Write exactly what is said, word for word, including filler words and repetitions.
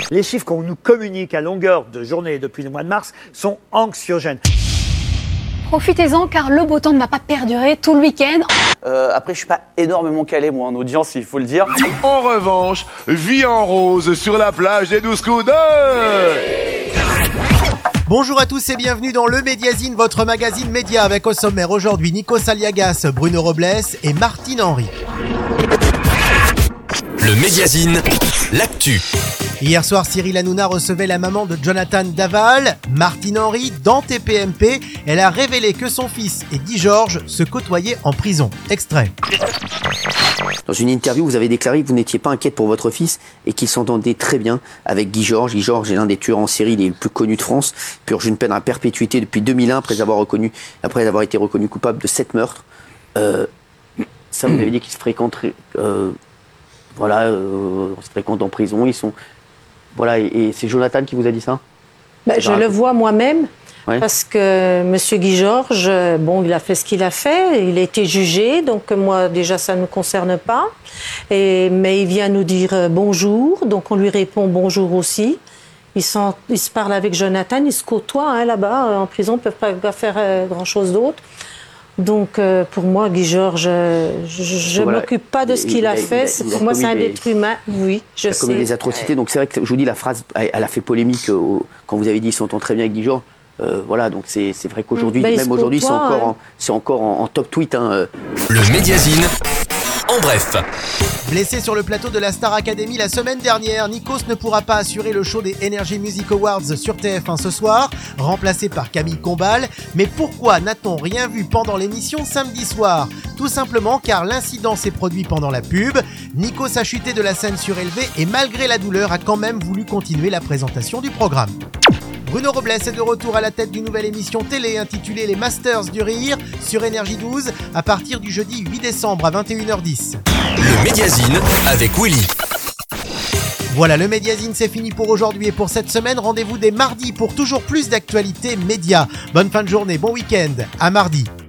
Les chiffres qu'on nous communique à longueur de journée depuis le mois de mars sont anxiogènes. Profitez-en car le beau temps ne va pas perdurer tout le week-end. Euh, après, je suis pas énormément calé, moi, en audience, il faut le dire. En revanche, vie en rose sur la plage des douze coups de... Bonjour à tous et bienvenue dans Le Médiazine, votre magazine média avec au sommaire aujourd'hui Nikos Aliagas, Bruno Robles et Martine Henry. Le Médiazine, l'actu. Hier soir, Cyril Hanouna recevait la maman de Jonathan Daval. Martine Henry, dans T P M P, elle a révélé que son fils et Guy Georges se côtoyaient en prison. Extrait. Dans une interview, vous avez déclaré que vous n'étiez pas inquiète pour votre fils et qu'il s'entendait très bien avec Guy Georges. Guy Georges est l'un des tueurs en série les plus connus de France, purge une peine à perpétuité depuis deux mille un après avoir, reconnu, après avoir été reconnu coupable de sept meurtres. Euh, ça, vous avez dit qu'ils se fréquentent, euh, voilà, euh, ils se fréquentent en prison. Ils sont, voilà, et, et c'est Jonathan qui vous a dit ça? Ben, je le vois moi-même. Ouais. Parce que M. Guy Georges, bon, il a fait ce qu'il a fait, il a été jugé, donc moi déjà ça ne nous concerne pas. Et, mais il vient nous dire bonjour, donc on lui répond bonjour aussi. Ils, sont, ils se parlent avec Jonathan, ils se côtoient hein, là-bas, en prison, ils ne peuvent pas faire euh, grand-chose d'autre. Donc euh, pour moi, Guy Georges, je ne voilà. m'occupe pas de ce qu'il a, a fait. Il a, il a, pour moi, c'est un être humain, oui, je il a sais. commis des atrocités, donc c'est vrai que je vous dis, la phrase, elle a fait polémique euh, quand vous avez dit qu'ils s'entendent très bien avec Guy Georges. Euh, voilà, donc c'est, c'est vrai qu'aujourd'hui, bah, même aujourd'hui, c'est encore, hein. en, c'est encore en, en top tweet. Hein, euh. Le Médiazine, en bref. Blessé sur le plateau de la Star Academy la semaine dernière, Nikos ne pourra pas assurer le show des Energy Music Awards sur T F un ce soir, remplacé par Camille Combal. Mais pourquoi n'a-t-on rien vu pendant l'émission samedi soir? Tout simplement car l'incident s'est produit pendant la pub. Nikos a chuté de la scène surélevée et malgré la douleur a quand même voulu continuer la présentation du programme. Bruno Robles est de retour à la tête d'une nouvelle émission télé intitulée Les Masters du Rire sur Énergie douze à partir du jeudi huit décembre à vingt et une heures dix. Le Médiazine avec Willy. Voilà, le Médiazine, c'est fini pour aujourd'hui et pour cette semaine. Rendez-vous dès mardi pour toujours plus d'actualités médias. Bonne fin de journée, bon week-end, à mardi.